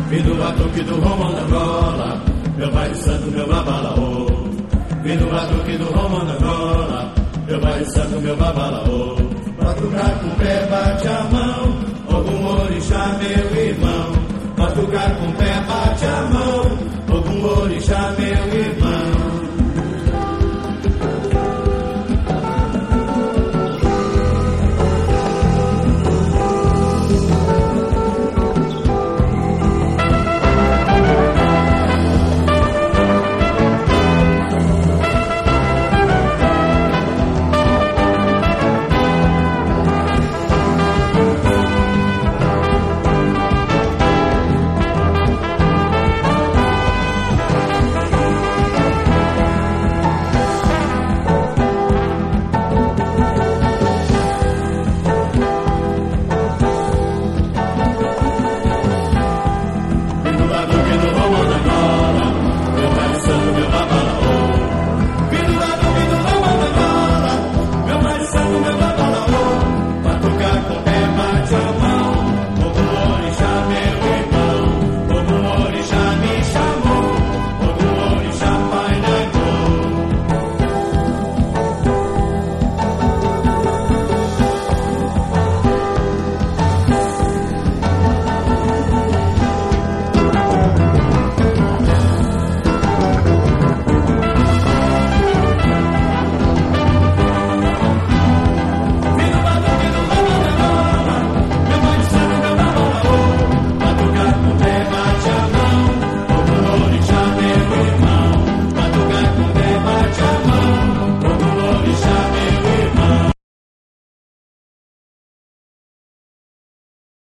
Vindo o batuque do Romão da Angola, meu pai santo, meu babalaô. Vindo o batuque do Romão da Angola, meu pai santo, meu babalaô.